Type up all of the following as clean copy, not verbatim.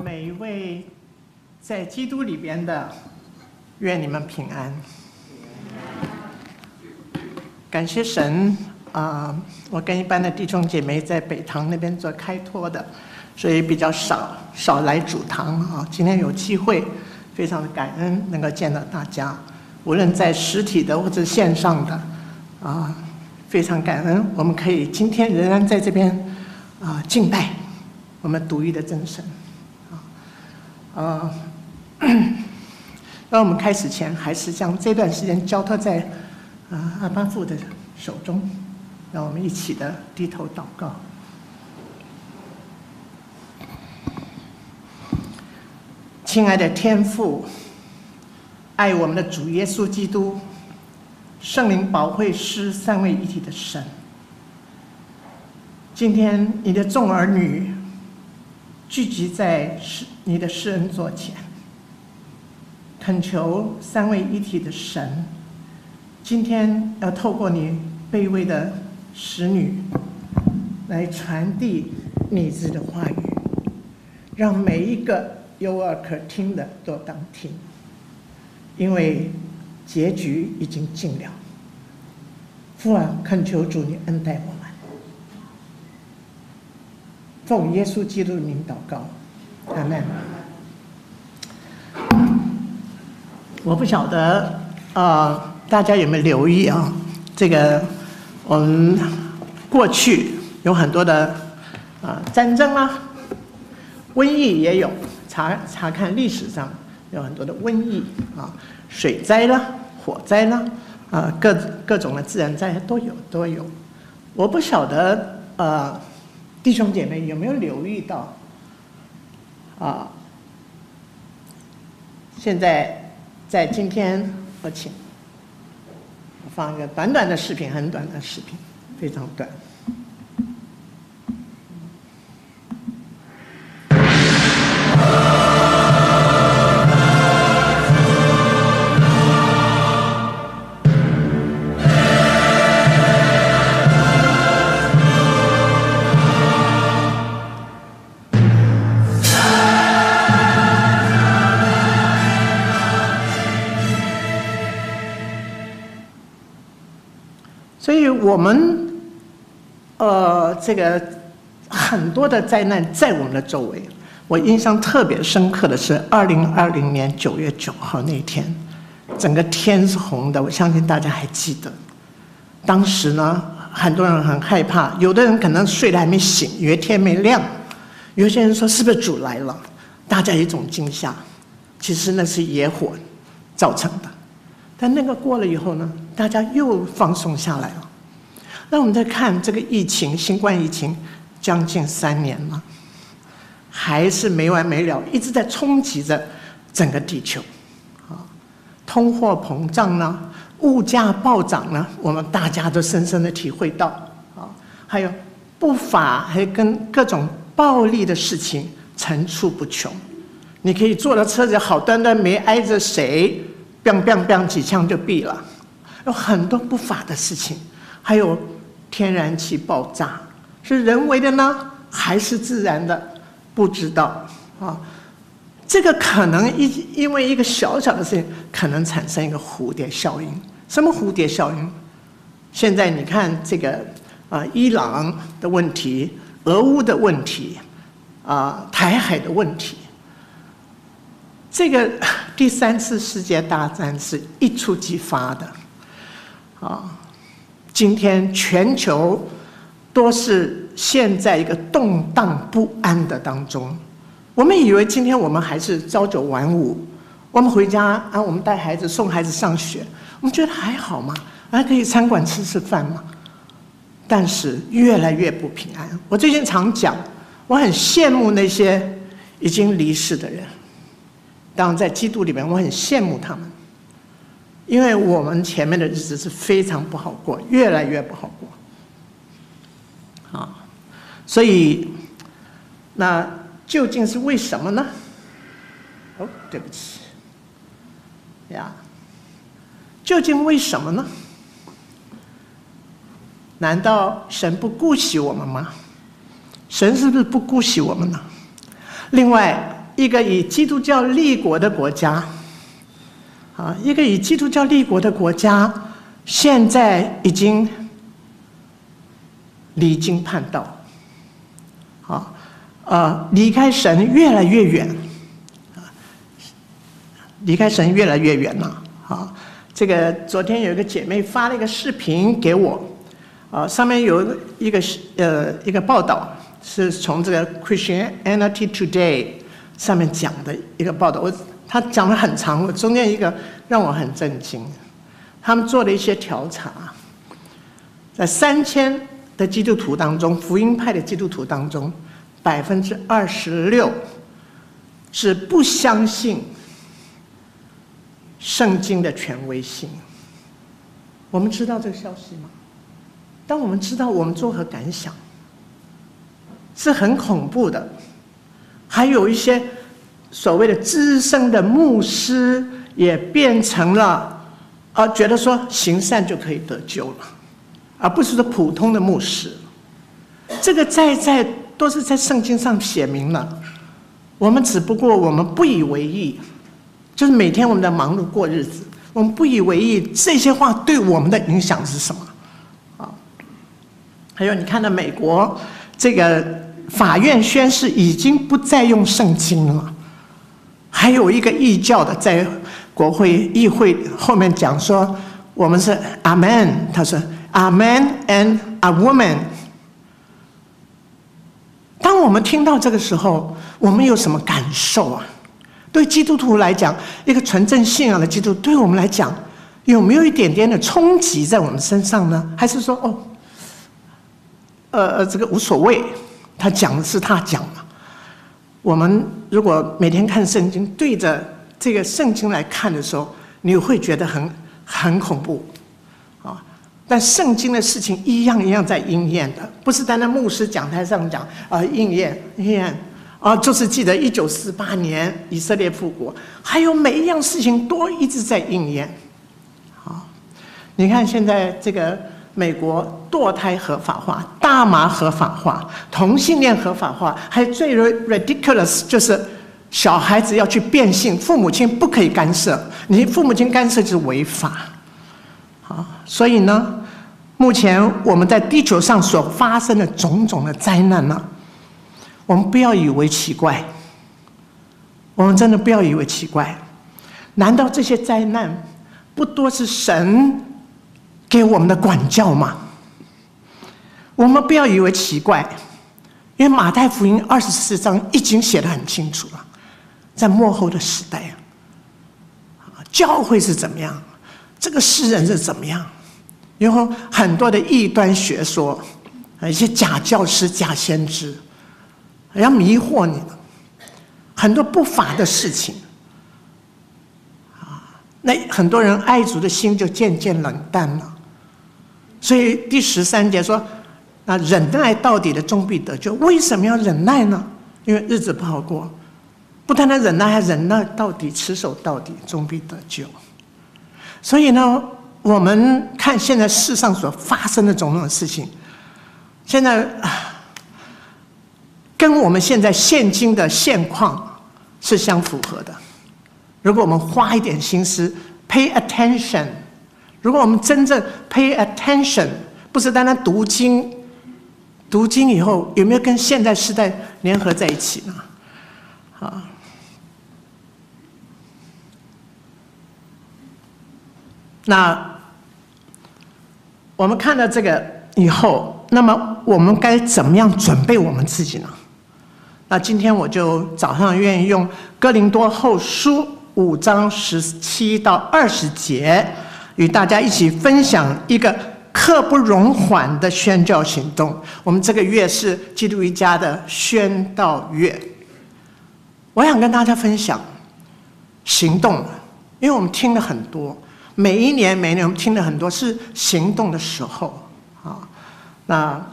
每一位在基督里边的，愿你们平安。感谢神我跟一般的弟兄姐妹在北堂那边做开拓的，所以比较少来主堂啊。今天有机会，非常的感恩能够见到大家，无论在实体的或者线上的非常感恩我们可以今天仍然在这边敬拜我们独一的真神让我们开始前，还是将这段时间交托在阿爸父的手中，让我们一起的低头祷告。亲爱的天父，爱我们的主耶稣基督，圣灵保惠师三位一体的神，今天你的众儿女聚集在你的施恩座前，恳求三位一体的神，今天要透过你卑微的使女来传递你自己的话语，让每一个有耳可听的都当听，因为结局已经尽了。父啊，恳求主你恩待我们，奉耶稣基督的名祷告，阿们。我不晓得大家有没有留意这个我们过去有很多的战争瘟疫也有，查看历史上有很多的瘟疫水灾啦、火灾啦各种的自然灾害都有。我不晓得弟兄姐妹有没有留意到现在在今天我放一个短短的视频，很短的视频，非常短。所以我们这个很多的灾难在我们的周围。我印象特别深刻的是2020年9月9号那天，整个天是红的，我相信大家还记得。当时呢，很多人很害怕，有的人可能睡得还没醒，以为天没亮，有些人说是不是主来了，大家一种惊吓。其实那是野火造成的。但那个过了以后呢，大家又放松下来了。那我们再看这个疫情，新冠疫情将近3年了，还是没完没了，一直在冲击着整个地球。通货膨胀呢，物价暴涨呢，我们大家都深深的体会到。还有不法，还有跟各种暴力的事情层出不穷。你可以坐的车子好端端没挨着谁，biang biang biang 几枪就毙了，有很多不法的事情，还有天然气爆炸，是人为的呢，还是自然的？不知道这个可能因为一个小小的事情，可能产生一个蝴蝶效应。什么蝴蝶效应？现在你看这个伊朗的问题、俄乌的问题台海的问题。这个第3次世界大战是一触即发的今天全球都是现在一个动荡不安的当中。我们以为今天我们还是朝九晚5，我们回家我们带孩子送孩子上学，我们觉得还好嘛，还可以餐馆吃饭嘛。但是越来越不平安。我最近常讲，我很羡慕那些已经离世的人。当然在基督里面我很羡慕他们，因为我们前面的日子是非常不好过，越来越不好过所以那究竟是为什么呢？对不起究竟为什么呢？难道神不顾惜我们吗？神是不是不顾惜我们呢？另外一个以基督教立国的国家，一个以基督教立国的国家，现在已经离经叛道，离开神越来越远，离开神越来越远了。这个昨天有一个姐妹发了一个视频给我，上面有一个报道，是从这个 Christianity Today 上面讲的一个报道。他讲得很长，中间一个让我很震惊。他们做了一些调查，在3000的基督徒当中，福音派的基督徒当中，26%是不相信圣经的权威性。我们知道这个消息吗？当我们知道，我们作何感想？是很恐怖的。还有一些所谓的资深的牧师也变成了觉得说行善就可以得救了，而不是说普通的牧师。这个在都是在圣经上写明了，我们只不过我们不以为意，就是每天我们在忙碌过日子，我们不以为意这些话对我们的影响是什么还有你看到美国这个法院宣誓已经不再用圣经了，还有一个异教的在国会议会后面讲说我们是 Amen， 他说 Amen and a woman。 当我们听到这个时候，我们有什么感受啊？对基督徒来讲，一个纯正信仰的基督徒，对我们来讲有没有一点点的冲击在我们身上呢？还是说这个无所谓，他讲的是他讲嘛。我们如果每天看圣经，对着这个圣经来看的时候，你会觉得很恐怖但圣经的事情一样一样在应验的，不是单单牧师讲台上讲应验就是记得1948年以色列复国，还有每一样事情都一直在应验你看现在这个美国堕胎合法化，大麻合法化，同性恋合法化，还最 ridiculous 就是小孩子要去变性，父母亲不可以干涉，你父母亲干涉就是违法所以呢，目前我们在地球上所发生的种种的灾难呢，我们不要以为奇怪，我们真的不要以为奇怪。难道这些灾难不多是神给我们的管教吗？我们不要以为奇怪，因为马太福音24章已经写得很清楚了，在末后的时代教会是怎么样，这个世人是怎么样，然后很多的异端学说，一些假教师、假先知，要迷惑你的，很多不法的事情那很多人爱主的心就渐渐冷淡了。所以第13节说，那忍耐到底的终必得救。为什么要忍耐呢？因为日子不好过，不单单忍耐，还忍耐到底，持守到底，终必得救。所以呢，我们看现在世上所发生的种种的事情，现在跟我们现在现今的现况是相符合的。如果我们花一点心思 pay attention， 如果我们真正 pay attention， 不是单单读经以后有没有跟现代时代联合在一起呢？那我们看到这个以后，那么我们该怎么样准备我们自己呢？那今天我就早上愿意用哥林多后书5章17到20节，与大家一起分享一个刻不容缓的宣教行动。我们这个月是基督一家的宣道月，我想跟大家分享行动，因为我们听了很多，每一年我们听了很多，是行动的时候那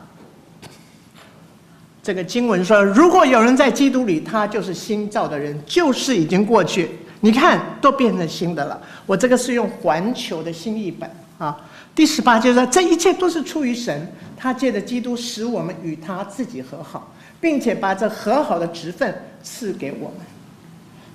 这个经文说，如果有人在基督里，他就是新造的人，旧事已经过去，你看都变成新的了。我这个是用环球的新译本第18节说，这一切都是出于神，他借着基督使我们与他自己和好，并且把这和好的职分赐给我们。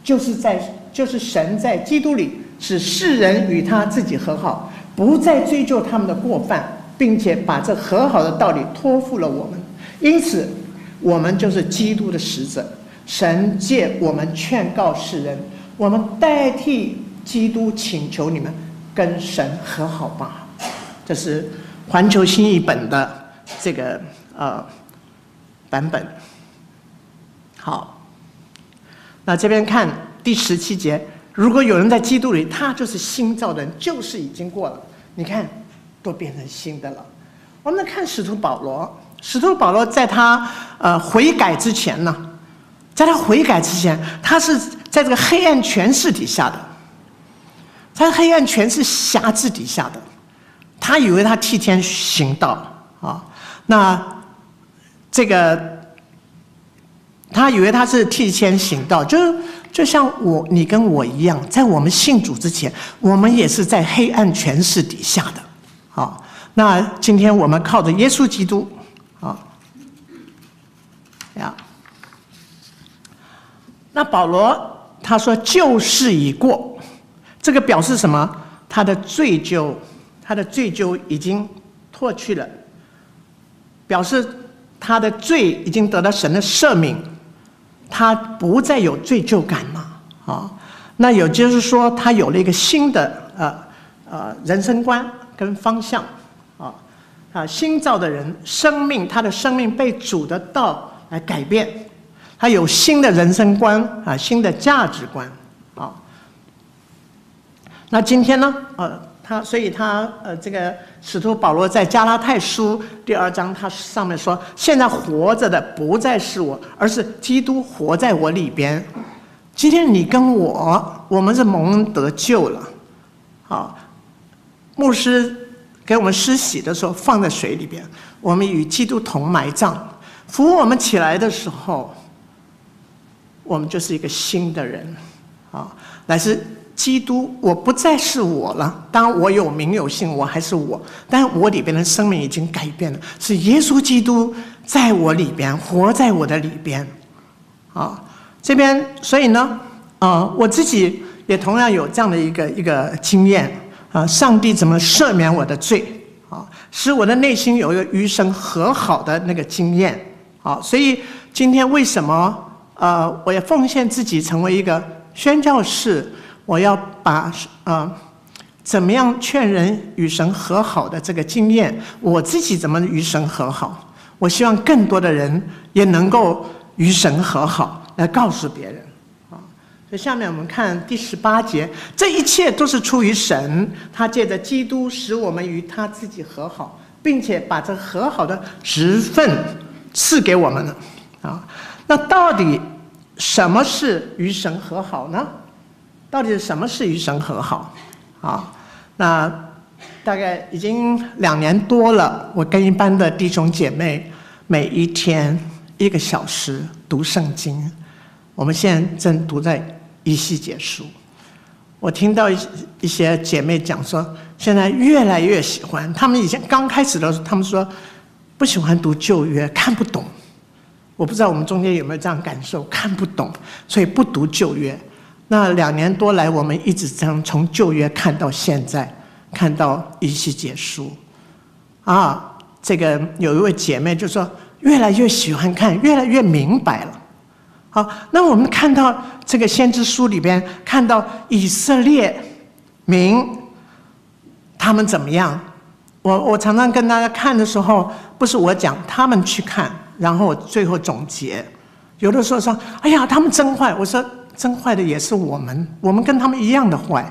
就是神在基督里使世人与他自己和好，不再追究他们的过犯，并且把这和好的道理托付了我们。因此我们就是基督的使者，神借我们劝告世人，我们代替基督请求你们跟神和好吧。这是环球新译本的这个版本。好，那这边看第17节，如果有人在基督里，他就是新造的人，旧事已经过了，你看都变成新的了。我们来看使徒保罗，使徒保罗在他悔改之前呢，在他悔改之前，他是在这个黑暗权势底下的，在黑暗权势辖制底下的，他以为他替天行道啊，那这个他以为他是替天行道，就像你跟我一样，在我们信主之前，我们也是在黑暗权势底下的。好，那今天我们靠着耶稣基督，那保罗他说旧事已过，这个表示什么？他的罪疚已经脱去了，表示他的罪已经得到神的赦免，他不再有罪疚感嘛。那也就是说，他有了一个新的人生观跟方向新造的人他的生命被主的道来改变，他有新的人生观新的价值观那今天呢所以他这个使徒保罗在加拉太书第2章，他上面说：现在活着的不再是我，而是基督活在我里边。今天你跟我们是蒙恩得救了牧师给我们施洗的时候放在水里边，我们与基督同埋葬，扶我们起来的时候，我们就是一个新的人乃是基督，我不再是我了。当然我有名有姓，我还是我，但我里边的生命已经改变了，是耶稣基督在我里边，活在我的里边这边，所以呢我自己也同样有这样的一个经验上帝怎么赦免我的罪使我的内心有一个与神和好的那个经验所以今天为什么我也奉献自己成为一个宣教士，我要把怎么样劝人与神和好的这个经验，我自己怎么与神和好，我希望更多的人也能够与神和好，来告诉别人所以下面我们看第18节，这一切都是出于神，他借着基督使我们与他自己和好，并且把这和好的职分赐给我们了那到底什么是与神和好呢？到底什么是与神和好那大概已经2年多了，我跟一般的弟兄姐妹每一天1个小时读圣经，我们现在正读在以西结书。我听到一些姐妹讲说，现在越来越喜欢，他们以前刚开始的时候，他们说不喜欢读旧约，看不懂。我不知道我们中间有没有这样感受，看不懂，所以不读旧约。那2年多来，我们一直这样从旧约看到现在，看到以西结书这个有一位姐妹就说，越来越喜欢看，越来越明白了。好，那我们看到这个先知书里边，看到以色列民他们怎么样？我常常跟大家看的时候，不是我讲，他们去看，然后最后总结。有的时候说，哎呀，他们真坏。我说，真坏的也是我们跟他们一样的坏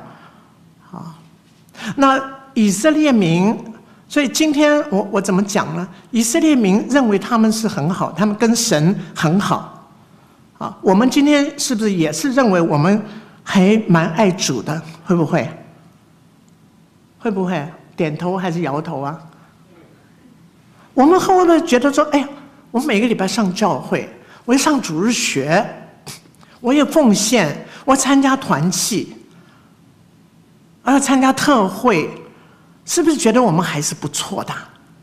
那以色列民，所以今天我怎么讲呢？以色列民认为他们是很好，他们跟神很好我们今天是不是也是认为我们还蛮爱主的？会不会？会不会点头还是摇头啊？我们会不会觉得说，哎呀，我每个礼拜上教会，我要上主日学，我也奉献，我参加团契，要参加特会，是不是觉得我们还是不错的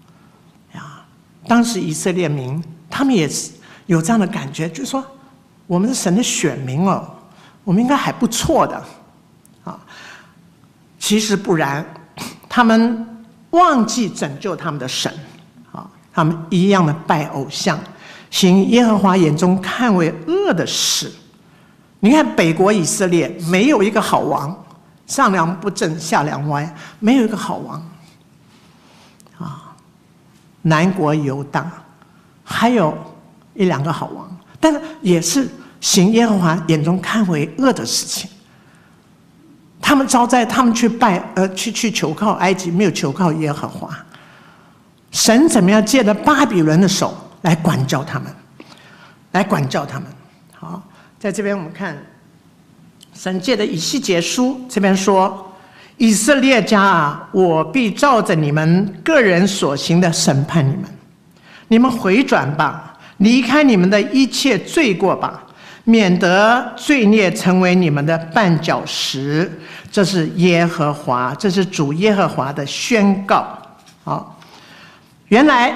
当时以色列民他们也是有这样的感觉，就是说我们是神的选民我们应该还不错的，啊，其实不然，他们忘记拯救他们的神，啊，他们一样的拜偶像，行耶和华眼中看为恶的事。你看北国以色列没有一个好王，上梁不正下梁歪，没有一个好王，啊，南国犹大还有一两个好王，但是也是行耶和华眼中看为恶的事情。他们招灾，他们去求靠埃及，没有求靠耶和华。神怎么样借着巴比伦的手来管教他们，来管教他们。好，在这边我们看神借的以西结书这边说：以色列家啊，我必照着你们个人所行的审判你们。你们回转吧，离开你们的一切罪过吧，免得罪孽成为你们的绊脚石。这是耶和华，这是主耶和华的宣告。好，原来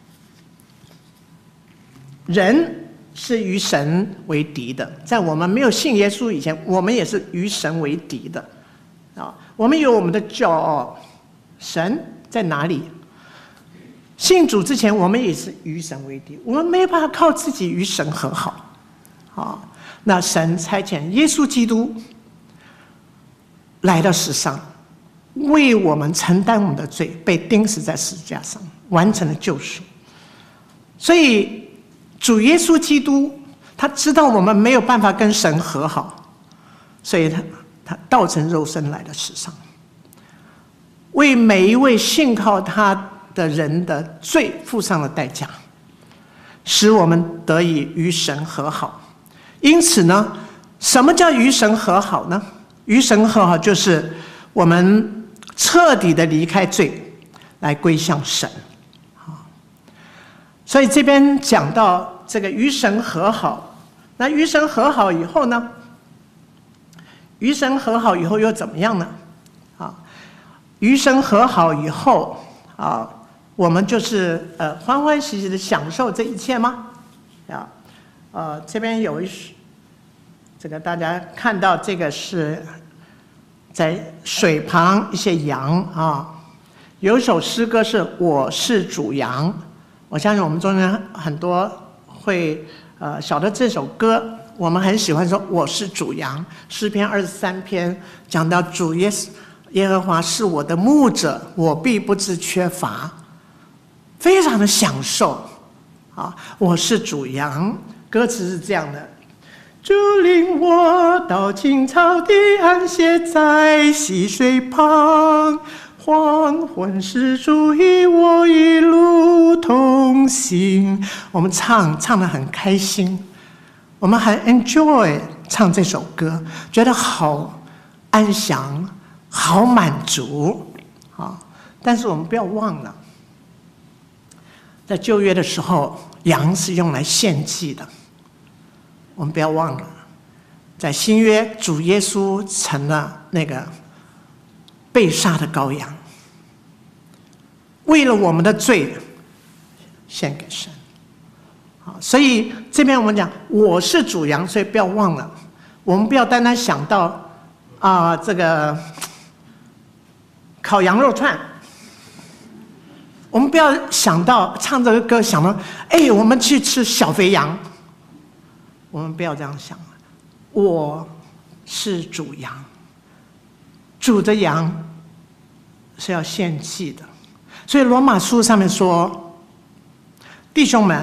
人是与神为敌的，在我们没有信耶稣以前，我们也是与神为敌的。啊，我们有我们的骄傲，神在哪里？信主之前，我们也是与神为敌，我们没有办法靠自己与神和好。啊，那神差遣耶稣基督来到世上，为我们承担我们的罪，被钉死在十字架上，完成了救赎。所以主耶稣基督他知道我们没有办法跟神和好，所以他道成肉身来到世上，为每一位信靠他的人的罪付上了代价，使我们得以与神和好。因此呢，什么叫与神和好呢？与神和好就是我们彻底的离开罪，来归向神。所以这边讲到这个与神和好，那与神和好以后呢？与神和好以后又怎么样呢？啊，与神和好以后啊，我们就是欢欢喜喜的享受这一切吗？啊，这边有这个大家看到这个是在水旁一些羊啊，有一首诗歌是《我是主羊》，我相信我们中间很多会晓得这首歌，我们很喜欢说我是主羊。诗篇23篇讲到主耶和华是我的牧者，我必不致缺乏，非常的享受啊！我是主羊，歌词是这样的：主领我到青草地，安歇在溪水旁。黄昏时，主与我一路同行。我们唱得很开心，我们很 enjoy 唱这首歌，觉得好安详，好满足啊！但是我们不要忘了，在旧约的时候，羊是用来献祭的。我们不要忘了，在新约，主耶稣成了那个被杀的羔羊，为了我们的罪献给神。所以这边我们讲我是主羊，所以不要忘了，我们不要单单想到这个烤羊肉串，我们不要想到唱这个歌想到我们去吃小肥羊，我们不要这样想。我是主羊，主的羊是要献祭的。所以罗马书上面说，弟兄们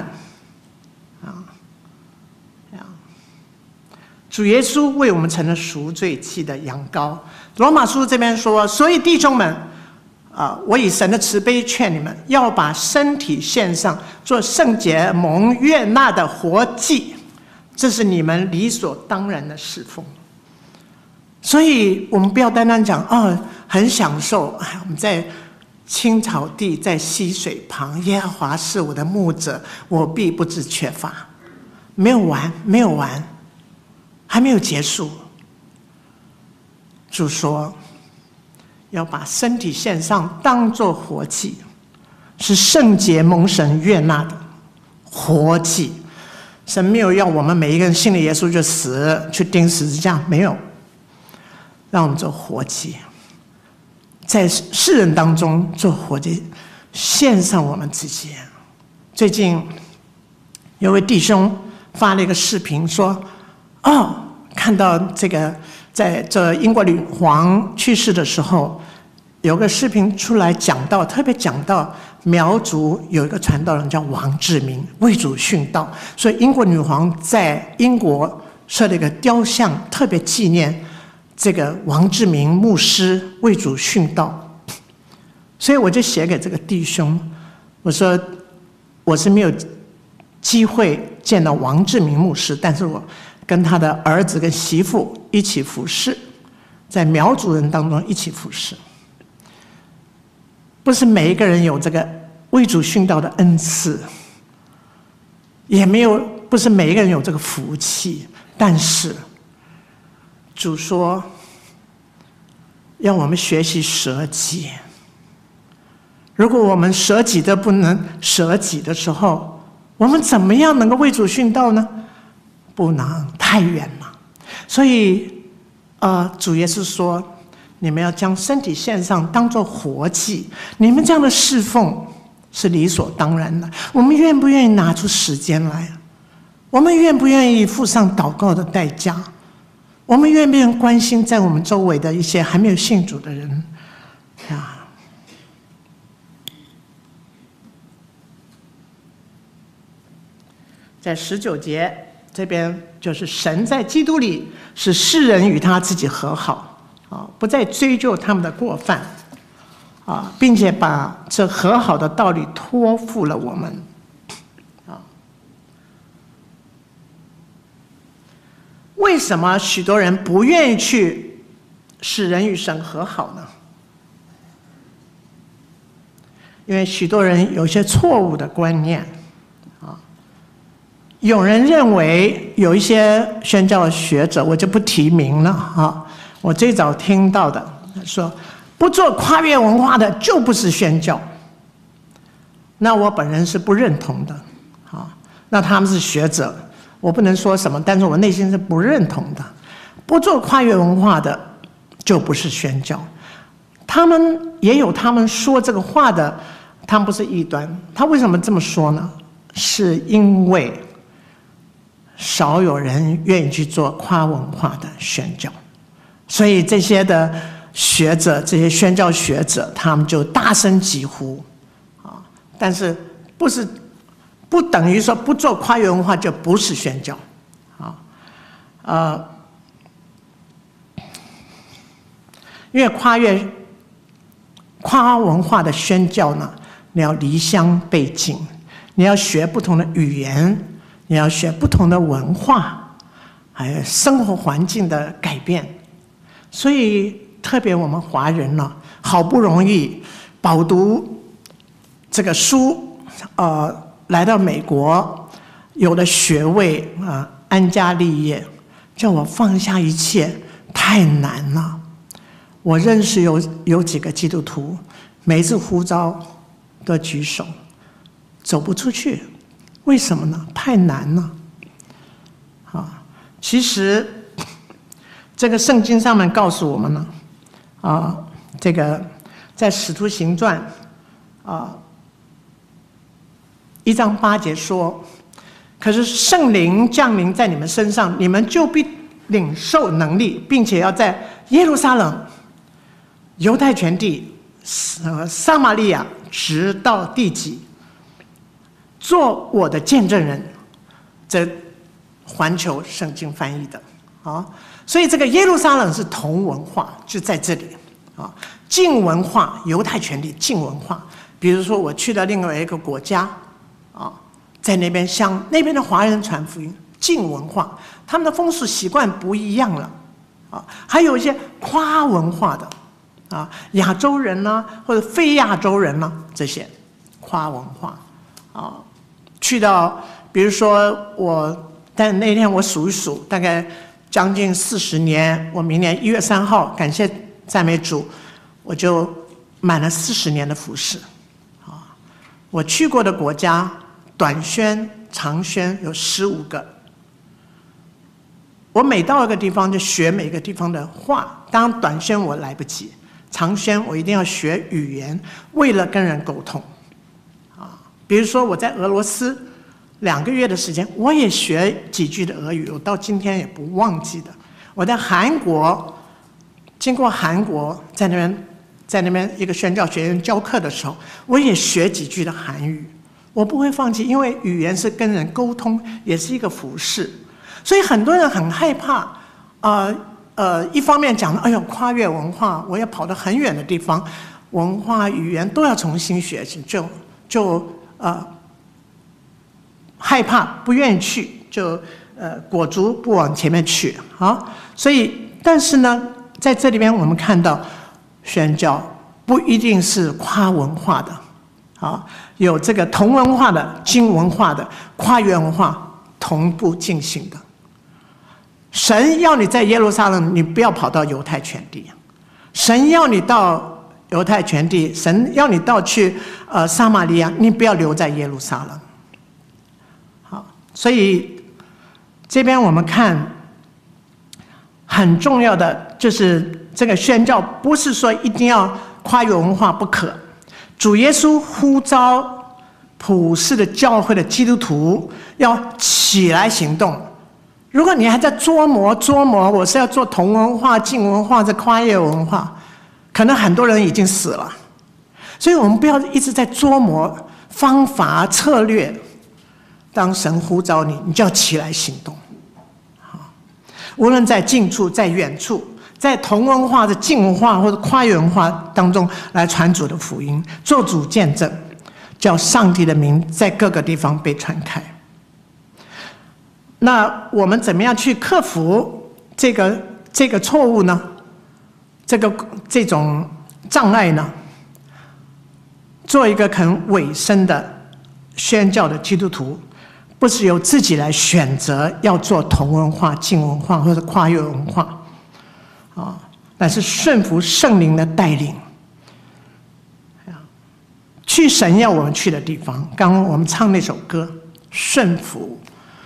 主耶稣为我们成了赎罪祭的羊羔。罗马书这边说，所以弟兄们我以神的慈悲劝你们，要把身体献上，做圣洁蒙悦纳的活祭，这是你们理所当然的侍奉。所以我们不要单单讲很享受，我们在青草地，在溪水旁，耶和华是我的牧者，我必不致缺乏。没有完，没有完，还没有结束。主说要把身体献上，当作活祭，是圣洁蒙神悦纳的活祭。 神没有要我们每一个人信了耶稣就死，去钉十字架，没有，让我们做活祭，在世人当中做活祭，献上我们自己。最近有位弟兄发了一个视频说，看到这个在这英国女皇去世的时候，有个视频出来讲到，特别讲到苗族有一个传道人叫王志明，为主殉道，所以英国女皇在英国设了一个雕像，特别纪念这个王志明牧师为主殉道。所以我就写给这个弟兄，我说我是没有机会见到王志明牧师，但是我跟他的儿子跟媳妇一起服侍，在苗族人当中一起服侍。不是每一个人有这个为主殉道的恩赐，也不是每一个人有这个福气，但是主说要我们学习舍己。如果我们舍己的不能舍己的时候，我们怎么样能够为主殉道呢？不能，太远了。所以主耶稣说，你们要将身体献上，当作活祭。你们这样的侍奉是理所当然的。我们愿不愿意拿出时间来？我们愿不愿意付上祷告的代价？我们愿不愿意关心在我们周围的一些还没有信主的人啊？在19节这边，就是神在基督里使世人与他自己和好。不再追究他们的过犯，并且把这和好的道理托付了我们。为什么许多人不愿意去使人与神和好呢？因为许多人有一些错误的观念。有人认为有一些宣教学者，我就不提名了我最早听到的说，不做跨越文化的就不是宣教。那我本人是不认同的，那他们是学者，我不能说什么，但是我内心是不认同的。不做跨越文化的就不是宣教。他们也有他们说这个话的，他们不是异端。他为什么这么说呢？是因为少有人愿意去做跨文化的宣教。所以这些的学者，这些宣教学者，他们就大声疾呼，但是不等于说不做跨越文化就不是宣教，因为跨文化的宣教呢，你要离乡背井，你要学不同的语言，你要学不同的文化，还有生活环境的改变。所以特别我们华人呢，好不容易饱读这个书，来到美国，有了学位安家立业，叫我放下一切太难了。我认识有几个基督徒，每次呼召都举手，走不出去，为什么呢？太难了。其实这个圣经上面告诉我们呢，这个在使徒行传1章8节说，可是圣灵降临在你们身上，你们就必领受能力，并且要在耶路撒冷、犹太全地、撒玛利亚直到地极，做我的见证人。这环球圣经翻译的所以这个耶路撒冷是同文化，就在这里近文化，犹太全地近文化。比如说我去到另外一个国家在那边向那边的华人传福音，近文化，他们的风俗习惯不一样了还有一些跨文化的亚洲人呢，或者非亚洲人呢，这些跨文化去到比如说但那天我数一数，大概将近40年，我明年1月3号，感谢赞美主，我就满了40年的服事我去过的国家，短宣长宣有15个。我每到一个地方就学每个地方的话，当然短宣我来不及，长宣我一定要学语言，为了跟人沟通。比如说我在俄罗斯2个月的时间，我也学几句的俄语，我到今天也不忘记的。我在韩国，经过韩国在那边一个宣教学院教课的时候，我也学几句的韩语，我不会放弃，因为语言是跟人沟通，也是一个服事。所以很多人很害怕，一方面讲，哎呦，跨越文化，我要跑到很远的地方，文化语言都要重新学习，就害怕，不愿意去，就裹足不往前面去啊。所以，但是呢，在这里边我们看到，宣教不一定是跨文化的，啊，有这个同文化的、经文化的、跨越文化同步进行的。神要你在耶路撒冷，你不要跑到犹太全地；神要你到犹太全地，神要你到去撒玛利亚，你不要留在耶路撒冷。好，所以这边我们看很重要的就是这个宣教，不是说一定要跨越文化不可。主耶稣呼召普世的教会的基督徒要起来行动。如果你还在琢磨，我是要做同文化、近文化、这跨越文化，可能很多人已经死了。所以我们不要一直在琢磨方法策略。当神呼召你，你就要起来行动。无论在近处、在远处，在同文化的近文化或者跨越文化当中来传主的福音，做主见证，叫上帝的名在各个地方被传开。那我们怎么样去克服这个错误呢？这种障碍呢？做一个肯委身的宣教的基督徒，不是由自己来选择要做同文化、近文化或者跨越文化，但是顺服圣灵的带领，去神要我们去的地方。刚刚我们唱那首歌，顺服。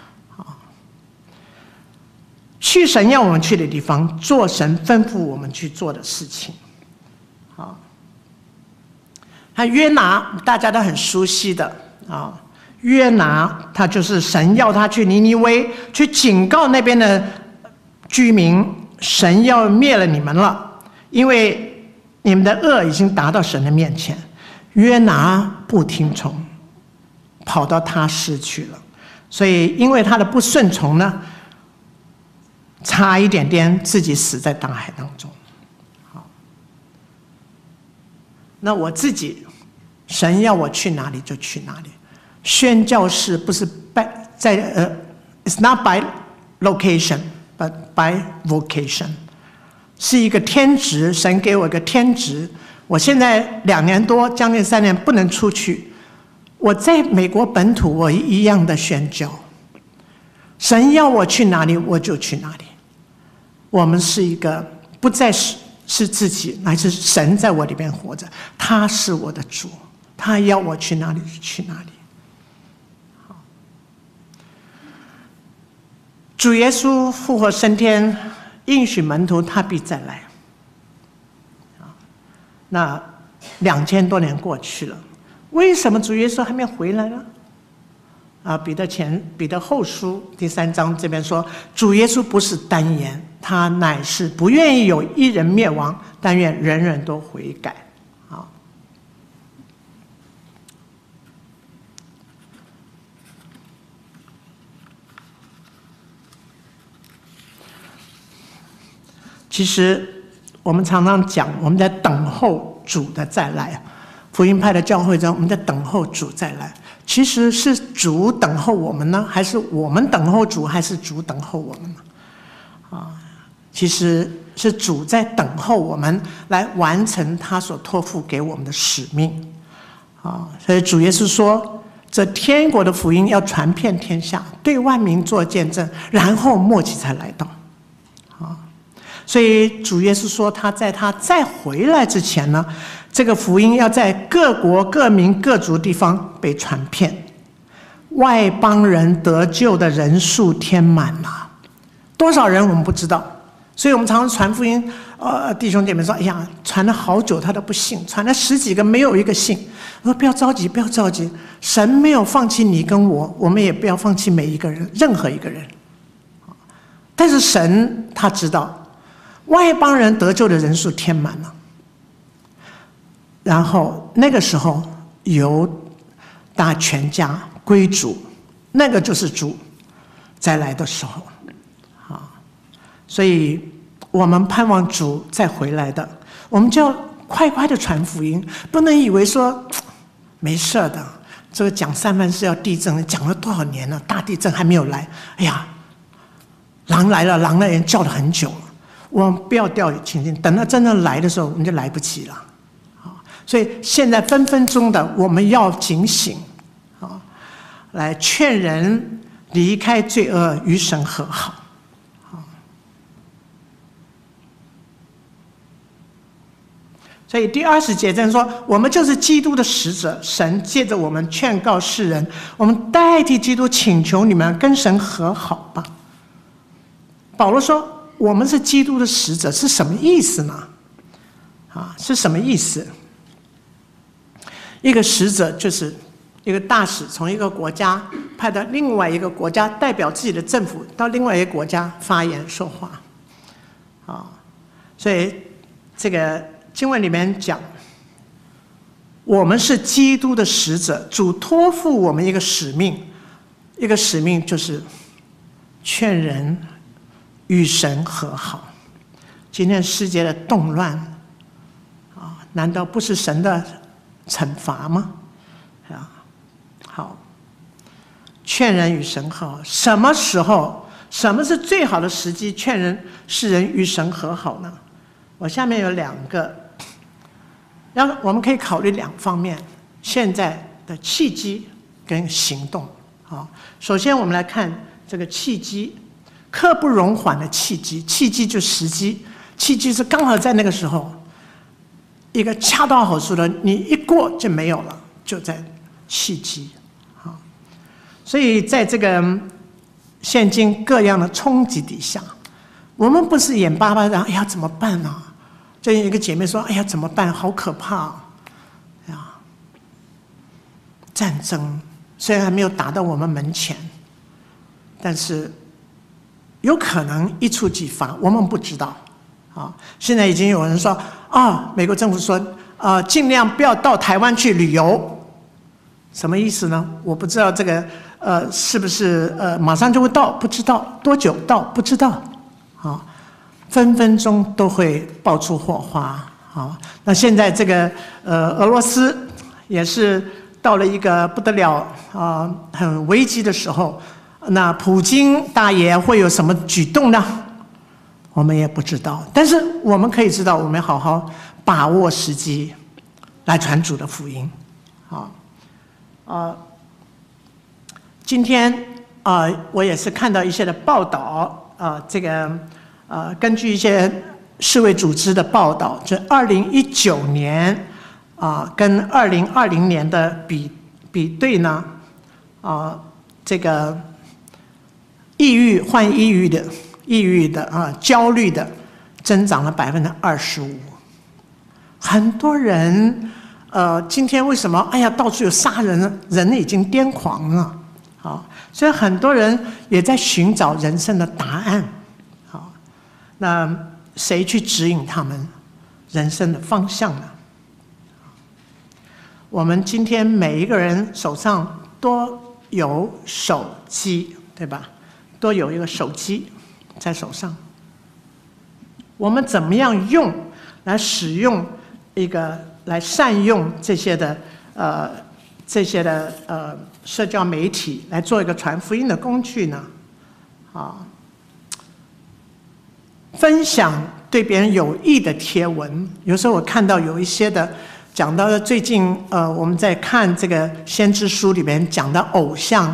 去神要我们去的地方，做神吩咐我们去做的事情。好，那约拿大家都很熟悉的啊，约拿他就是神要他去尼尼微，去警告那边的居民，神要灭了你们了，因为你们的恶已经达到神的面前。约拿不听从，跑到他施去了，所以因为他的不顺从呢，差一点点自己死在大海当中。好，那我自己，神要我去哪里就去哪里。宣教士不是it's not by location but by vocation， 是一个天职，神给我一个天职。我现在2年多，将近3年不能出去，我在美国本土我一样的宣教。神要我去哪里我就去哪里。我们是一个不再是自己，乃是神在我里边活着，他是我的主，他要我去哪里就去哪里。主耶稣复活升天，应许门徒他必再来。那2000多年过去了，为什么主耶稣还没回来呢？彼得后书第3章这边说，主耶稣不是单言，他乃是不愿意有一人灭亡，但愿人人都悔改。好，其实我们常常讲，我们在等候主的再来。福音派的教会中，我们在等候主再来。其实是主等候我们呢，还是我们等候主，还是主等候我们呢？其实是主在等候我们来完成他所托付给我们的使命。所以主耶稣说，这天国的福音要传遍天下，对万民做见证，然后末期才来到。所以主耶稣说，他在他再回来之前呢，这个福音要在各国各民各族地方被传遍。 外邦人得救的人数填满了，多少人我们不知道，所以我们常常传福音，弟兄姐妹说：“哎呀，传了好久他都不信，传了10几个没有一个信。”我说：“不要着急，不要着急，神没有放弃你跟我，我们也不要放弃每一个人，任何一个人。但是神他知道，外邦人得救的人数填满了，然后那个时候犹大全家归主，那个就是主再来的时候，所以我们盼望主再回来的，我们就要快快的传福音，不能以为说没事的。这个讲三藩市要地震，讲了多少年了，大地震还没有来，哎呀，狼来了，狼来人叫了很久了，我们不要掉以轻心，等到真正来的时候，我们就来不及了。所以现在分分钟的，我们要警醒，来劝人离开罪恶，与神和好。所以第20节正说，我们就是基督的使者，神借着我们劝告世人，我们代替基督请求你们跟神和好吧。保罗说，我们是基督的使者，是什么意思呢？是什么意思？一个使者就是一个大使，从一个国家派到另外一个国家，代表自己的政府到另外一个国家发言说话。所以这个经文里面讲，我们是基督的使者，主托付我们一个使命，一个使命就是劝人与神和好。今天世界的动乱难道不是神的惩罚吗？好，劝人与神和好，什么时候，什么是最好的时机劝世人与神和好呢？我下面有2个，我们可以考虑2方面，现在的契机跟行动。首先我们来看这个契机，刻不容缓的契机，契机就时机，契机是刚好在那个时候，一个恰到好处的，你一过就没有了，就在契机。所以在这个现今各样的冲击底下，我们不是眼巴巴的，哎呀怎么办呢？最近一个姐妹说，哎呀怎么办，好可怕战争虽然还没有打到我们门前，但是有可能一触即发，我们不知道。现在已经有人说美国政府说尽量不要到台湾去旅游，什么意思呢？我不知道这个是不是马上就会到，不知道多久到，不知道分分钟都会爆出火花。那现在这个俄罗斯也是到了一个不得了很危机的时候，那普京大爷会有什么举动呢？我们也不知道，但是我们可以知道，我们好好把握时机来传主的福音。今天我也是看到一些的报道，这个根据一些世卫组织的报道，就2019年跟2020年的比对呢，这个患抑郁的焦虑的增长了25%。很多人今天为什么哎呀到处有杀人呢？人已经癫狂了。所以很多人也在寻找人生的答案。那谁去指引他们人生的方向呢？我们今天每一个人手上都有手机，对吧？都有一个手机在手上，我们怎么样来使用来善用这些的社交媒体来做一个传福音的工具呢？分享对别人有益的贴文，有时候我看到有一些的讲到的，最近我们在看这个先知书里面讲的偶像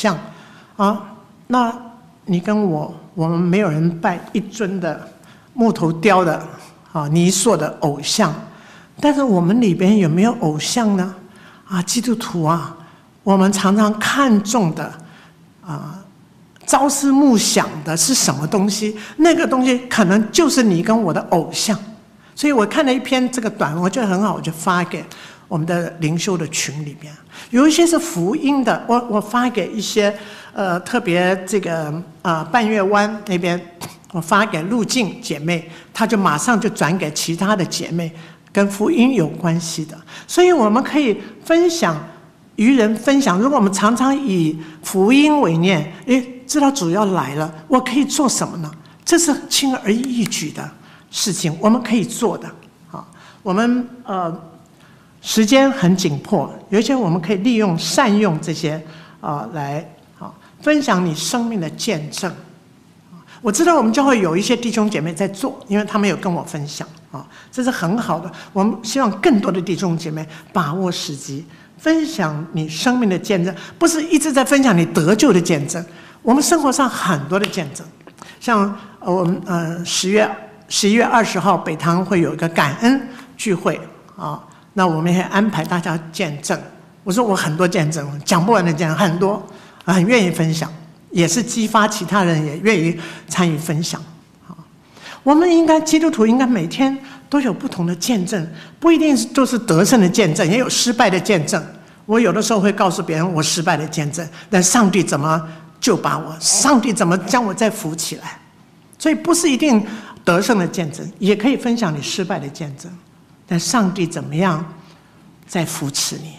那你跟我们没有人拜一尊的木头雕的泥塑的偶像，但是我们里边有没有偶像呢？基督徒我们常常看重的朝思暮想的是什么东西？那个东西可能就是你跟我的偶像。所以我看了一篇这个短文，我觉得很好，我就发给我们的灵修的群里面。有一些是福音的，我发给一些特别这个半月湾那边，我发给路径姐妹，她就马上就转给其他的姐妹，跟福音有关系的。所以我们可以分享。与人分享，如果我们常常以福音为念，知道主要来了，我可以做什么呢？这是轻而易举的事情，我们可以做的。我们时间很紧迫，有一些我们可以善用这些来分享你生命的见证。我知道我们教会有一些弟兄姐妹在做，因为他们有跟我分享这是很好的。我们希望更多的弟兄姐妹把握时机。分享你生命的见证，不是一直在分享你得救的见证。我们生活上很多的见证，像我们11月20号北堂会有一个感恩聚会那我们也安排大家见证。我说我很多见证，讲不完的见证，很多，很愿意分享，也是激发其他人也愿意参与分享。我们基督徒应该每天都有不同的见证，不一定都是得胜的见证，也有失败的见证。我有的时候会告诉别人我失败的见证，但上帝怎么救把我，上帝怎么将我再扶起来。所以不是一定得胜的见证，也可以分享你失败的见证，但上帝怎么样再扶持你。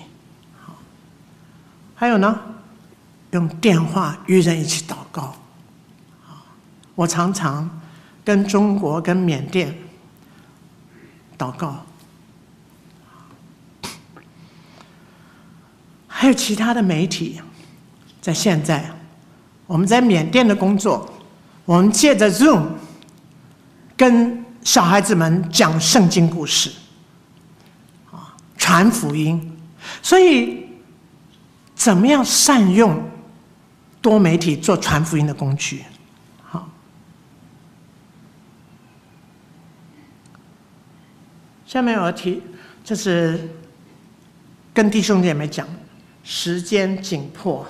还有呢，用电话与人一起祷告。我常常跟中国跟缅甸祷告，还有其他的媒体。在现在我们在缅甸的工作，我们借着 Zoom 跟小孩子们讲圣经故事传福音。所以怎么样善用多媒体做传福音的工具？下面我要提，这是跟弟兄姐妹讲，时间紧迫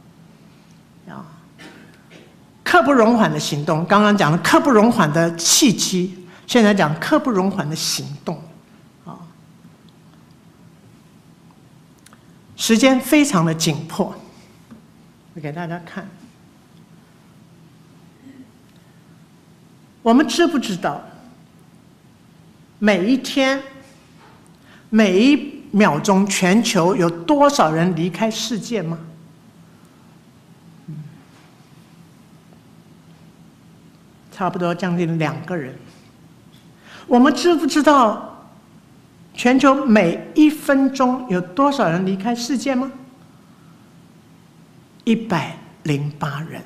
刻不容缓的行动。刚刚讲了刻不容缓的契机，现在讲刻不容缓的行动时间非常的紧迫。我给大家看，我们知不知道每一天、每一秒钟，全球有多少人离开世界吗？差不多将近2个人。我们知不知道全球每1分钟有多少人离开世界吗？108人。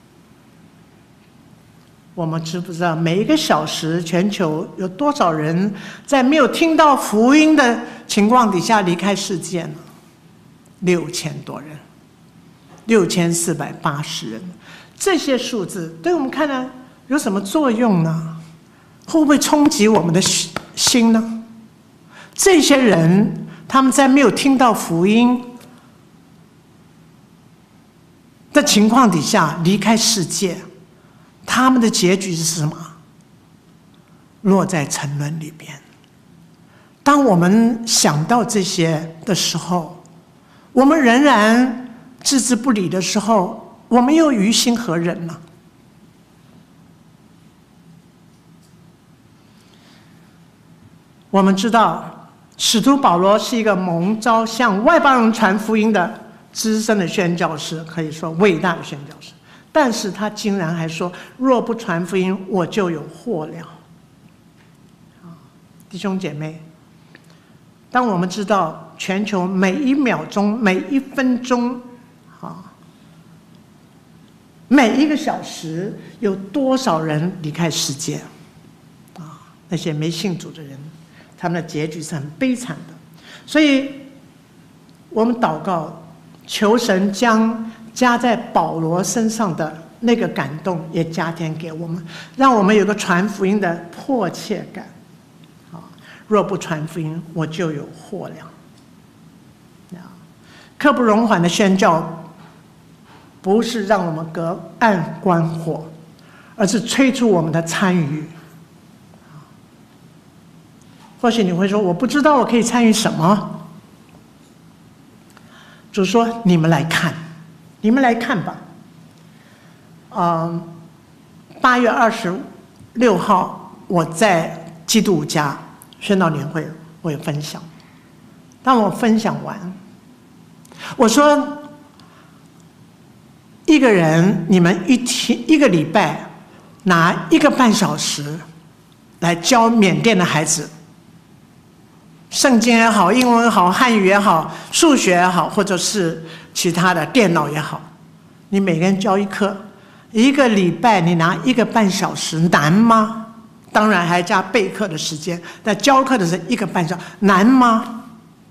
我们知不知道每1个小时全球有多少人在没有听到福音的情况底下离开世界呢？6000多人，6480人。这些数字对我们看来有什么作用呢？会不会冲击我们的心呢？这些人他们在没有听到福音的情况底下离开世界，他们的结局是什么？落在沉沦里边。当我们想到这些的时候，我们仍然置之不理的时候，我们又于心何忍呢？我们知道使徒保罗是一个蒙召向外邦人传福音的资深的宣教师，可以说伟大的宣教师，但是他竟然还说，若不传福音，我就有祸了。弟兄姐妹，当我们知道全球每1秒钟、每1分钟每1个小时有多少人离开世界那些没信主的人，他们的结局是很悲惨的。所以我们祷告，求神将加在保罗身上的那个感动也加添给我们，让我们有个传福音的迫切感。若不传福音，我就有祸了。 刻不容缓的宣教，不是让我们隔岸观火，而是催促我们的参与。或许你会说，我不知道我可以参与什么。主说：“你们来看，你们来看吧。”8月26号，我在基督五家宣道年会，我有分享。当我分享完，我说：“一个人，你们一个礼拜拿1个半小时来教缅甸的孩子。”圣经也好，英文也好，汉语也好，数学也好，或者是其他的电脑也好，你每个人教一课，1个礼拜你拿1个半小时，难吗？当然还加备课的时间，但教课的是1个半小时，难吗？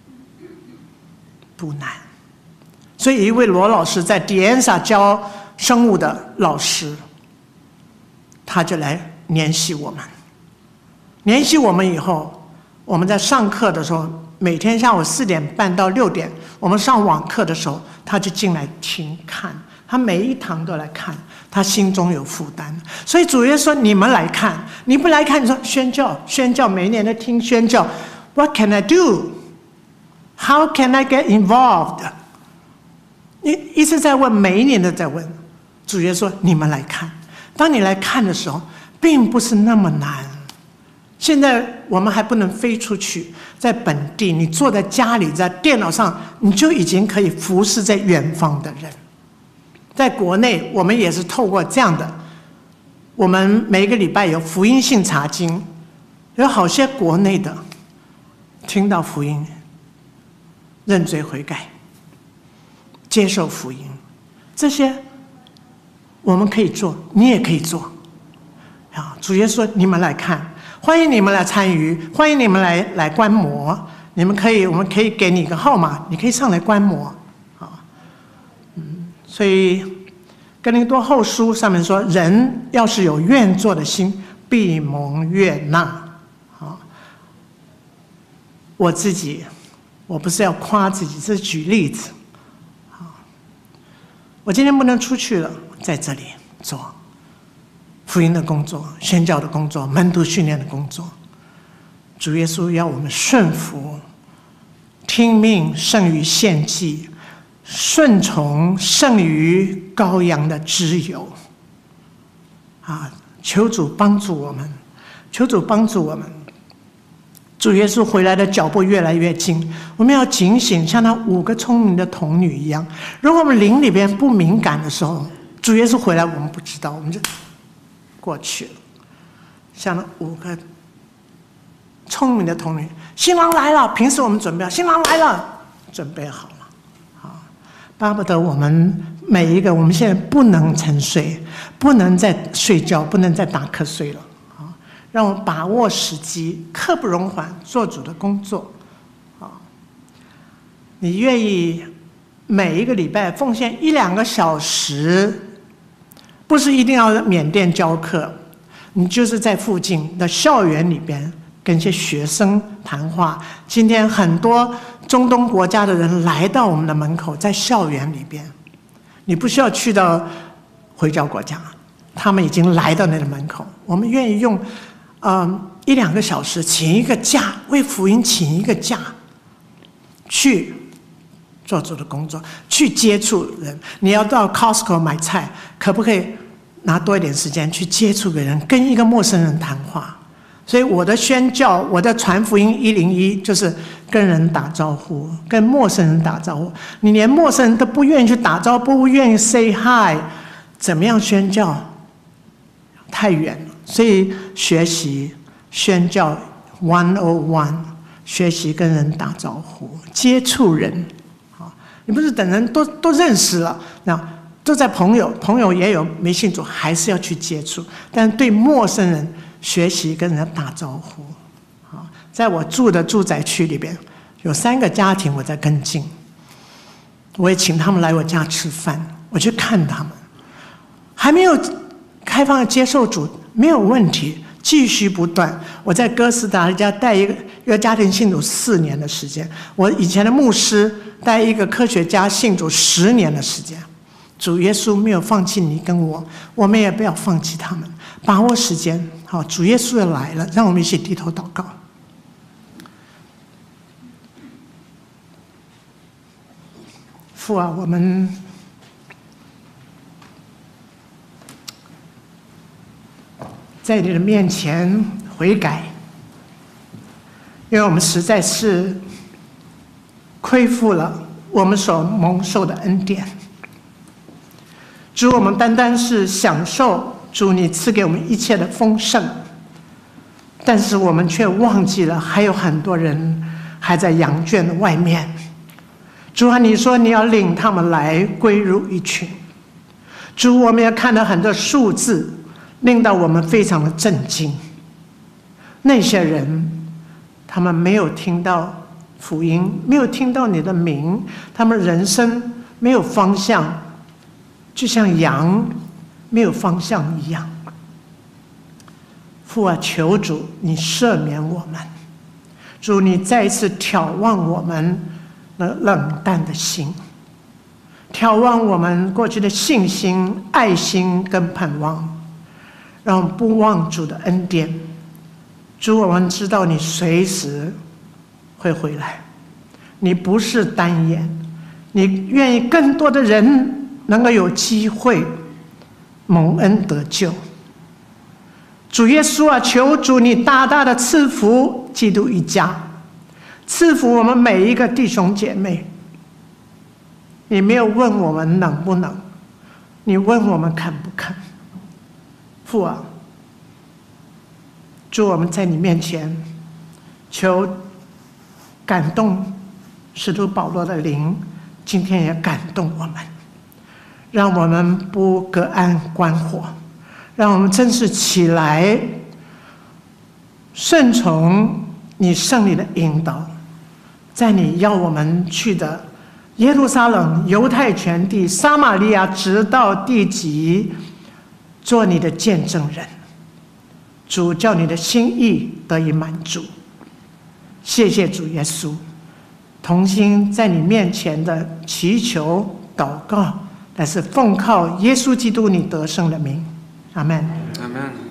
不难。所以一位罗老师在迪安萨教生物的老师，他就来联系我们。联系我们以后，我们在上课的时候，每天下午4点半到6点，我们上网课的时候，他就进来听看，他每一堂都来看，他心中有负担。所以主耶稣说：“你们来看，你不来看，你说宣教，每一年都听宣教 ，What can I do? How can I get involved？” 你一直在问，每一年都在问。主耶稣说：“你们来看。”当你来看的时候，并不是那么难。现在我们还不能飞出去，在本地，你坐在家里，在电脑上，你就已经可以服侍在远方的人。在国内，我们也是透过这样的，我们每个礼拜有福音性查经，有好些国内的听到福音，认罪悔改，接受福音，这些我们可以做，你也可以做。主耶稣说：“你们来看。”欢迎你们来参与，欢迎你们来观摩。我们可以给你一个号码，你可以上来观摩。所以哥林多后书上面说，人要是有愿做的心，必蒙悦纳。我自己，我不是要夸自己，这是举例子。我今天不能出去了，在这里做福音的工作、宣教的工作、门徒训练的工作。主耶稣要我们顺服，听命胜于献祭，顺从胜于羔羊的脂油。求主帮助我们，求主帮助我们。主耶稣回来的脚步越来越近，我们要警醒，像那5个聪明的童女一样。如果我们灵里边不敏感的时候，主耶稣回来我们不知道，我们就过去了。像那5个聪明的童女，新郎来了，平时我们准备好，新郎来了，准备好了。巴不得我们每一个，我们现在不能沉睡，不能再睡觉，不能再打瞌睡了。让我们把握时机，刻不容缓做主的工作。你愿意每一个礼拜奉献1-2个小时，不是一定要缅甸教课，你就是在附近的校园里边跟一些学生谈话。今天很多中东国家的人来到我们的门口，在校园里边，你不需要去到回教国家，他们已经来到那个门口。我们愿意用1-2个小时，请一个假，为福音请一个假，去做主的工作，去接触人。你要到 Costco 买菜，可不可以拿多一点时间去接触个人，跟一个陌生人谈话？所以我的宣教，我的传福音101，就是跟人打招呼，跟陌生人打招呼。你连陌生人都不愿意去打招呼，不愿意 say hi， 怎么样宣教？太远了。所以学习宣教101，学习跟人打招呼，接触人。你不是等人都认识了，那都在朋友也有没信主，还是要去接触。但对陌生人学习跟人打招呼。在我住的住宅区里边，有3个家庭我在跟进，我也请他们来我家吃饭，我去看他们，还没有开放接受主没有问题， 继续不断。我在哥斯达黎加带一个家庭信主4年的时间，我以前的牧师带一个科学家信主10年的时间。主耶稣没有放弃你跟我，我们也不要放弃他们，把握时间。好，主耶稣要来了，让我们一起低头祷告。父啊，我们在你的面前悔改，因为我们实在是亏负了我们所蒙受的恩典。主，我们单单是享受主你赐给我们一切的丰盛，但是我们却忘记了还有很多人还在羊圈的外面。主啊，你说你要领他们来归入一群。主，我们也看到很多数字，令到我们非常的震惊。那些人，他们没有听到福音，没有听到你的名，他们人生没有方向，就像羊没有方向一样。父啊，求主你赦免我们。主，你再一次眺望我们那冷淡的心，眺望我们过去的信心、爱心跟盼望，让我们不忘主的恩典。主，我们知道你随时会回来，你不是单眼，你愿意更多的人能够有机会蒙恩得救。主耶稣啊，求主你大大的赐福基督一家，赐福我们每一个弟兄姐妹。你没有问我们能不能，你问我们肯不肯。父啊，主，我们在你面前求感动使徒保罗的灵，今天也感动我们，让我们不隔岸观火，让我们真是起来顺从你圣灵的引导，在你要我们去的耶路撒冷、犹太全地、撒玛利亚，直到地极，做你的见证人。主，叫你的心意得以满足。谢谢主耶稣，同心在你面前的祈求祷告，但是奉靠耶稣基督你得胜的名，阿们。 阿们。